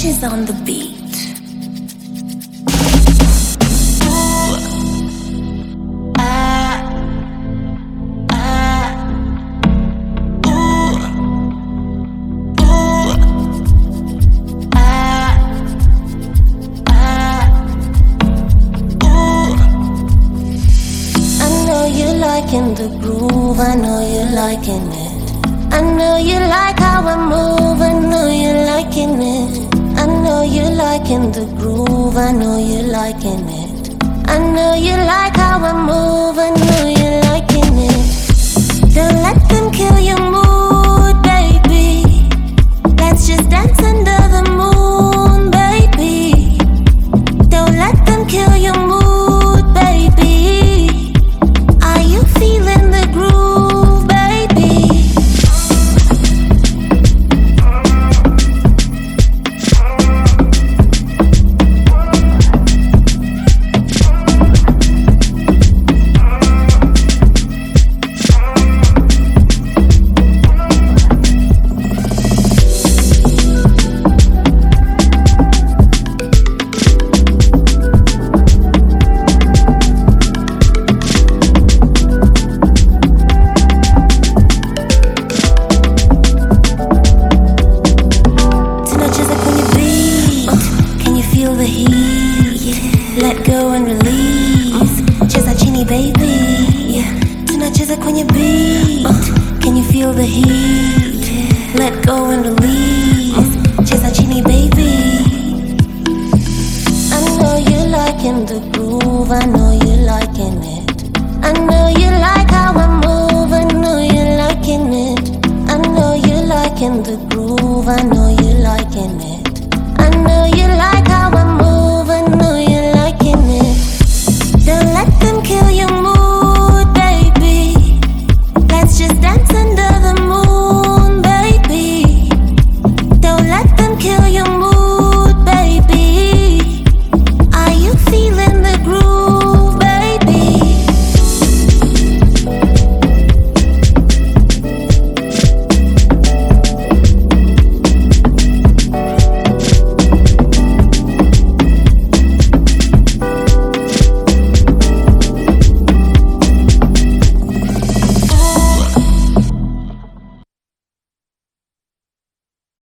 Snatches on the beat. Liking the groove, I know you're liking it. I know you like how I move, I know you're liking it. I know you're liking the groove, I know you're liking it. I know you like how I move, I know you're liking it. Don't let them kill your mood, baby. Let's just dance under the moon, baby. Don't let them kill your mood, baby. Are you feeling the groove, baby? Let go and release. Cheza chini baby, tunacheza kwenye beat. Can you feel the heat? Let go and release. Cheza chini baby. I know you're liking the groove, I know